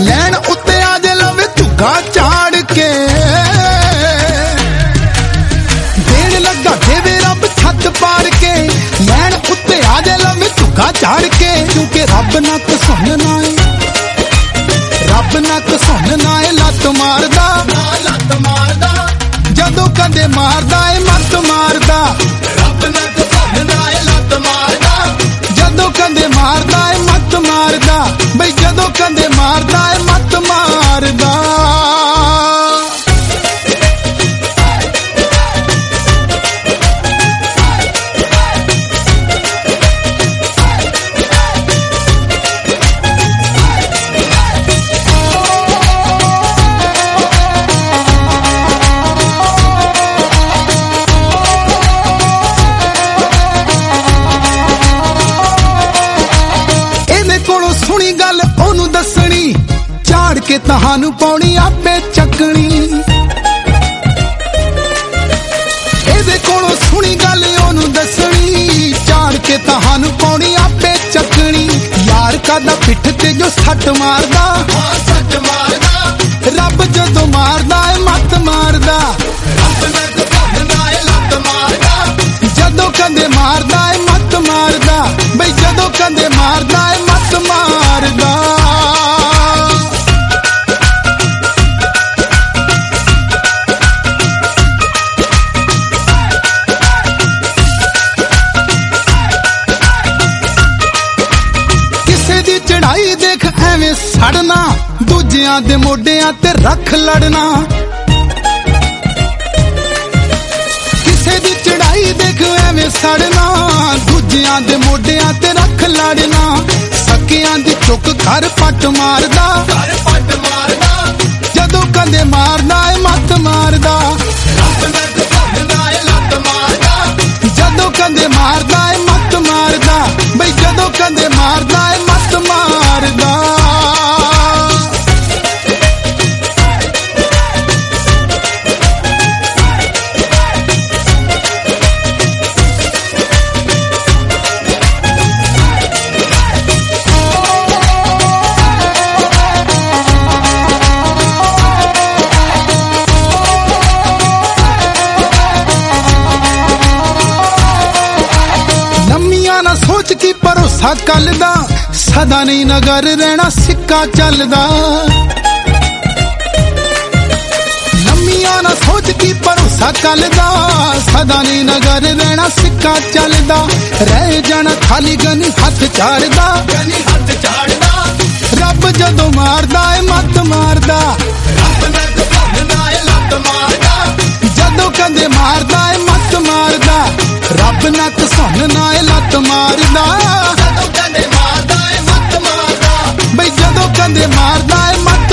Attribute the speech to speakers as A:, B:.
A: लैन उत्ते आजे लवे झुग्गा झाड़ के देन लगा देवे रब छत पार के लैन उत्ते आजे लवे झुग्गा झाड़ के क्योंकि रब ना कसुनना है रब ना कसुनना है लत मारदा जदों कदे मारदा है मत मारदा रब ना कसुनना है लत मारदा जदों कदे मारदा है मत मारदा बई जदों कदे मारदा है मत मारदा सुनी गल ओनू दसनी झाड़ के तहानू पौनी आपे चकनी एदे कोलों सुनी गल ओनू दसनी झाड़ के तहानू पौनी आपे चकनी यार कादा पिठ ते जो सट मारदा रब जदों मारदा है मत मारदा जदों कदे मारदा है मत मारदा बई जदों कदे मारदा है मत मारदा किसे दी चढ़ाई देख एवें सड़ना दूजियां दे मोडियां ते रख लड़ना किसे दी चढ़ाई देख एवें सड़ना दूजियां दे मोडियां ते रख लड़ना सकियां दी चुक घर पट मारदा जदों कदे मारदा है मत मारदा जदों कदे मारदा है मत मारदा बई जदों कदे मारदा है मत मारदा सोच की भरोसा कल दा सदा नहीं नगर रहना सिक्का चलदा लम्मियां ना सोच की भरोसा कल दा सदा नहीं नगर रहना सिक्का चलदा रह जाना खाली गनी हथ चाड़दा रब जदों मारदा है मत मारदा जदों कदे मारदा है मत मारदा रब ना कसुनना है लत मारदा बई जदों कदे मारदा है मत